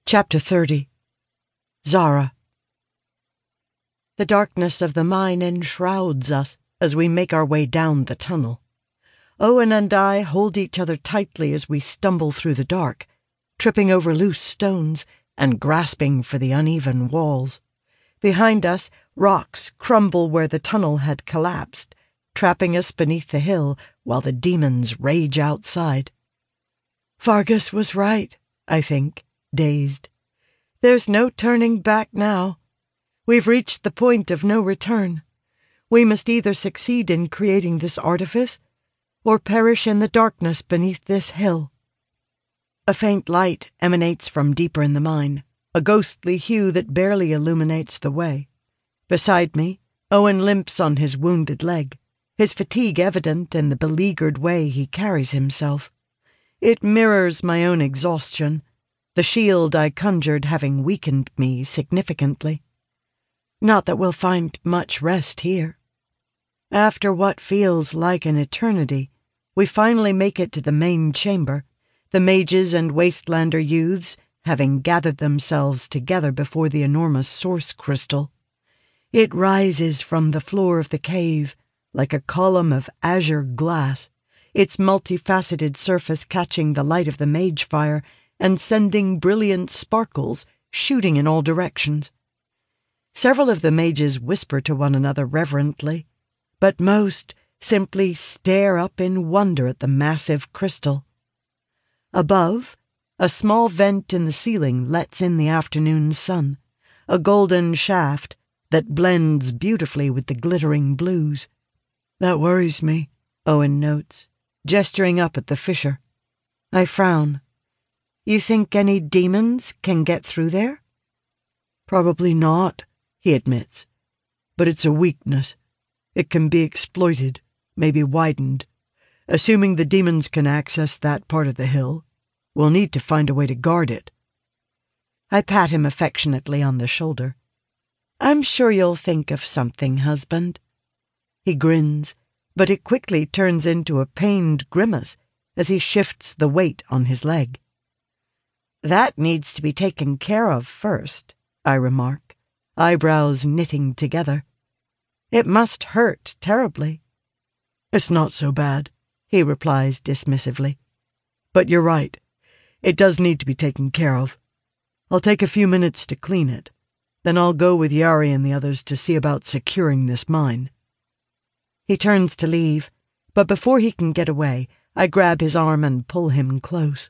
Chapter 30. Zara. The darkness of the mine enshrouds us as we make our way down the tunnel. Owen and I hold each other tightly as we stumble through the dark, tripping over loose stones and grasping for the uneven walls. Behind us, rocks crumble where the tunnel had collapsed, trapping us beneath the hill while the demons rage outside. Vargas was right, I think, dazed. There's no turning back now. We've reached the point of no return. We must either succeed in creating this artifice or perish in the darkness beneath this hill. A faint light emanates from deeper in the mine, a ghostly hue that barely illuminates the way. Beside me, Owen limps on his wounded leg, his fatigue evident in the beleaguered way he carries himself. It mirrors my own exhaustion, the shield I conjured having weakened me significantly. Not that we'll find much rest here. After what feels like an eternity, we finally make it to the main chamber, the mages and Wastelander youths having gathered themselves together before the enormous source crystal. It rises from the floor of the cave like a column of azure glass, its multifaceted surface catching the light of the mage fire and sending brilliant sparkles shooting in all directions. Several of the mages whisper to one another reverently, but most simply stare up in wonder at the massive crystal. Above, a small vent in the ceiling lets in the afternoon sun, a golden shaft that blends beautifully with the glittering blues. That worries me, Owen notes, gesturing up at the fissure. I frown. You think any demons can get through there? Probably not, he admits. But it's a weakness. It can be exploited, maybe widened. Assuming the demons can access that part of the hill, we'll need to find a way to guard it. I pat him affectionately on the shoulder. I'm sure you'll think of something, husband. He grins, but it quickly turns into a pained grimace as he shifts the weight on his leg. That needs to be taken care of first, I remark, eyebrows knitting together. It must hurt terribly. It's not so bad, he replies dismissively. But you're right. It does need to be taken care of. I'll take a few minutes to clean it. Then I'll go with Yari and the others to see about securing this mine. He turns to leave, but before he can get away, I grab his arm and pull him close.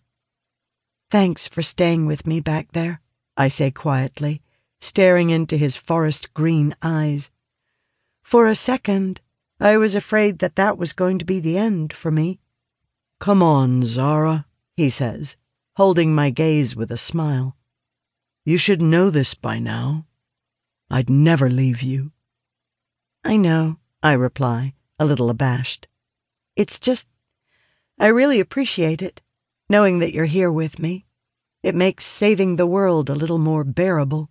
Thanks for staying with me back there, I say quietly, staring into his forest green eyes. For a second, I was afraid that was going to be the end for me. Come on, Zara, he says, holding my gaze with a smile. You should know this by now. I'd never leave you. I know, I reply, a little abashed. It's just, I really appreciate it, knowing that you're here with me. It makes saving the world a little more bearable.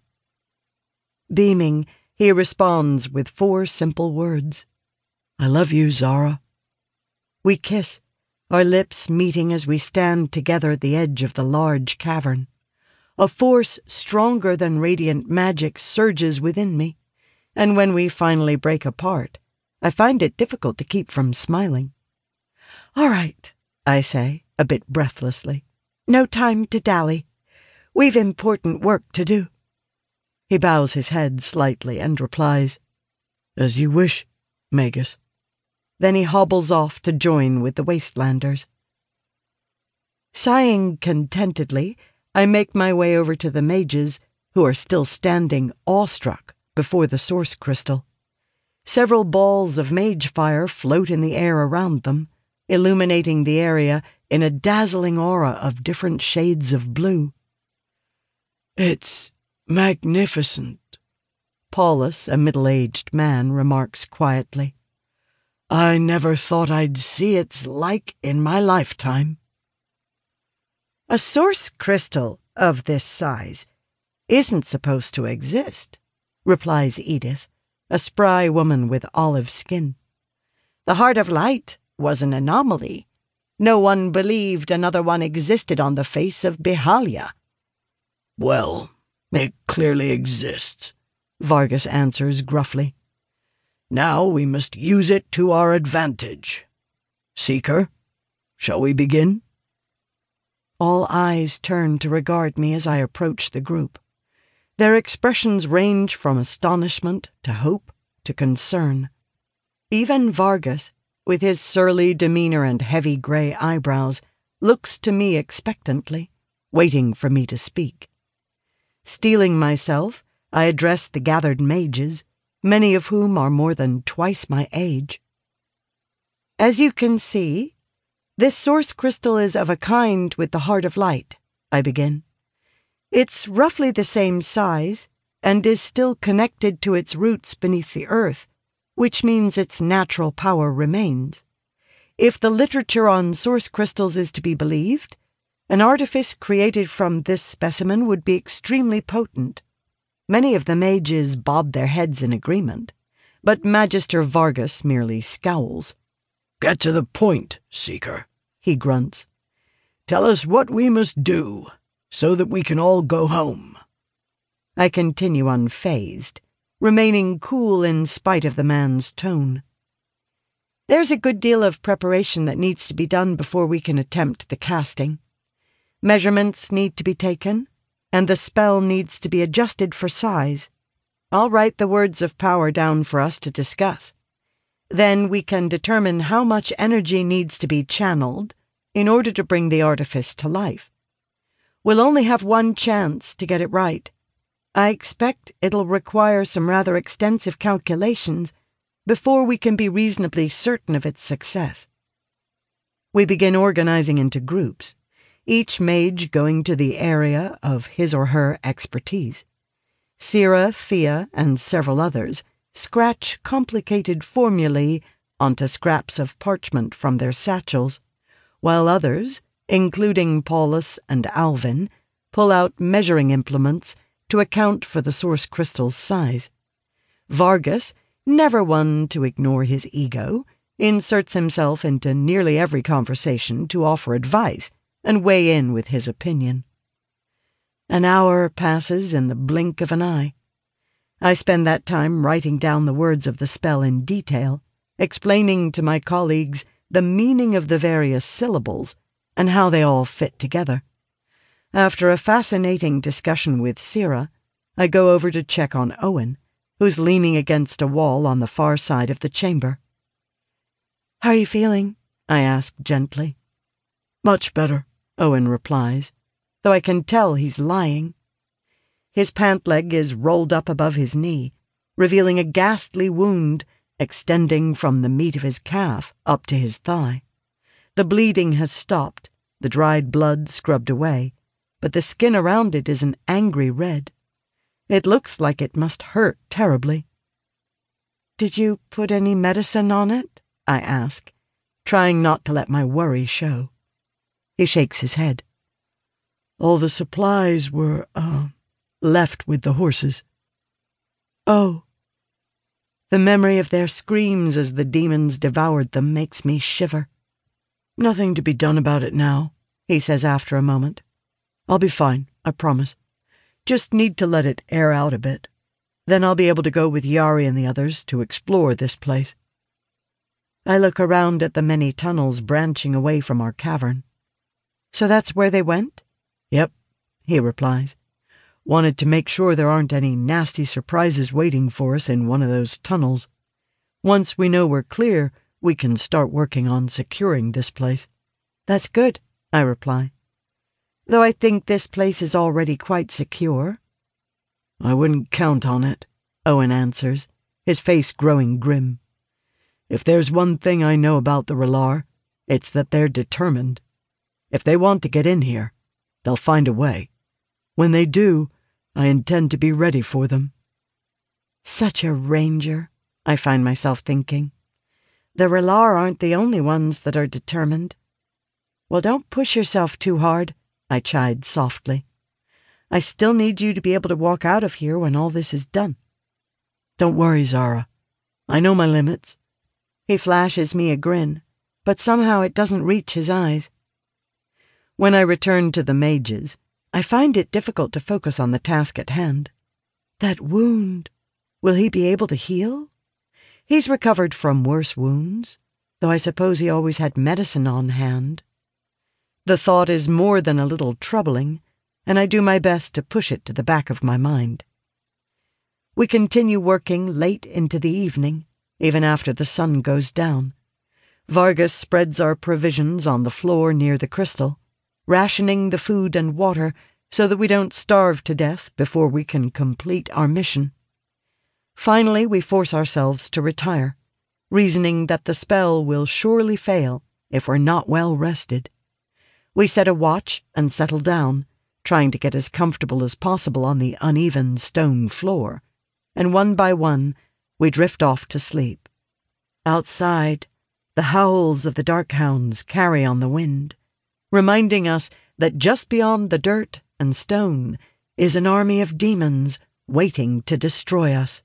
Beaming, he responds with 4 simple words. I love you, Zara. We kiss, our lips meeting as we stand together at the edge of the large cavern. A force stronger than radiant magic surges within me, and when we finally break apart, I find it difficult to keep from smiling. All right, I say, a bit breathlessly. No time to dally. We've important work to do. He bows his head slightly and replies, As you wish, Magus. Then he hobbles off to join with the Wastelanders. Sighing contentedly, I make my way over to the mages, who are still standing awestruck before the source crystal. Several balls of mage fire float in the air around them, illuminating the area in a dazzling aura of different shades of blue. It's magnificent, Paulus, a middle-aged man, remarks quietly. I never thought I'd see its like in my lifetime. A source crystal of this size isn't supposed to exist, replies Edith, a spry woman with olive skin. The Heart of Light was an anomaly. No one believed another one existed on the face of Behalia. Well, it clearly exists, Vargas answers gruffly. Now we must use it to our advantage. Seeker, shall we begin? All eyes turn to regard me as I approach the group. Their expressions range from astonishment to hope to concern. Even Vargas, with his surly demeanor and heavy gray eyebrows, looks to me expectantly, waiting for me to speak. Steeling myself, I address the gathered mages, many of whom are more than twice my age. As you can see, this source crystal is of a kind with the Heart of Light, I begin. It's roughly the same size and is still connected to its roots beneath the earth, which means its natural power remains. If the literature on source crystals is to be believed, an artifice created from this specimen would be extremely potent. Many of the mages bob their heads in agreement, but Magister Vargas merely scowls. Get to the point, Seeker, he grunts. Tell us what we must do, so that we can all go home. I continue unfazed, remaining cool in spite of the man's tone. There's a good deal of preparation that needs to be done before we can attempt the casting. Measurements need to be taken, and the spell needs to be adjusted for size. I'll write the words of power down for us to discuss. Then we can determine how much energy needs to be channeled in order to bring the artifice to life. We'll only have one chance to get it right. I expect it'll require some rather extensive calculations before we can be reasonably certain of its success. We begin organizing into groups, each mage going to the area of his or her expertise. Sira, Thea, and several others scratch complicated formulae onto scraps of parchment from their satchels, while others, including Paulus and Alvin, pull out measuring implements to account for the source crystal's size. Vargas, never one to ignore his ego, inserts himself into nearly every conversation to offer advice and weigh in with his opinion. An hour passes in the blink of an eye. I spend that time writing down the words of the spell in detail, explaining to my colleagues the meaning of the various syllables and how they all fit together. After a fascinating discussion with Sira, I go over to check on Owen, who's leaning against a wall on the far side of the chamber. "How are you feeling?" I ask gently. "Much better," Owen replies, though I can tell he's lying. His pant leg is rolled up above his knee, revealing a ghastly wound extending from the meat of his calf up to his thigh. The bleeding has stopped, the dried blood scrubbed away, but the skin around it is an angry red. It looks like it must hurt terribly. "Did you put any medicine on it?" I ask, trying not to let my worry show. He shakes his head. "All the supplies were, left with the horses." "Oh." The memory of their screams as the demons devoured them makes me shiver. "Nothing to be done about it now," he says after a moment. "I'll be fine, I promise. Just need to let it air out a bit. Then I'll be able to go with Yari and the others to explore this place." I look around at the many tunnels branching away from our cavern. "So that's where they went?" "Yep," he replies. "Wanted to make sure there aren't any nasty surprises waiting for us in one of those tunnels. Once we know we're clear, we can start working on securing this place." "That's good," I reply. "Though I think this place is already quite secure." "I wouldn't count on it," Owen answers, his face growing grim. "If there's one thing I know about the Relar, it's that they're determined. If they want to get in here, they'll find a way. When they do, I intend to be ready for them." Such a ranger, I find myself thinking. The Relar aren't the only ones that are determined. "Well, don't push yourself too hard," I chide softly. "I still need you to be able to walk out of here when all this is done." "Don't worry, Zara. I know my limits." He flashes me a grin, but somehow it doesn't reach his eyes. When I return to the mages, I find it difficult to focus on the task at hand. That wound, will he be able to heal? He's recovered from worse wounds, though I suppose he always had medicine on hand. The thought is more than a little troubling, and I do my best to push it to the back of my mind. We continue working late into the evening, even after the sun goes down. Vargas spreads our provisions on the floor near the crystal, rationing the food and water so that we don't starve to death before we can complete our mission. Finally, we force ourselves to retire, reasoning that the spell will surely fail if we're not well rested. We set a watch and settle down, trying to get as comfortable as possible on the uneven stone floor, and one by one we drift off to sleep. Outside, the howls of the dark hounds carry on the wind, reminding us that just beyond the dirt and stone is an army of demons waiting to destroy us.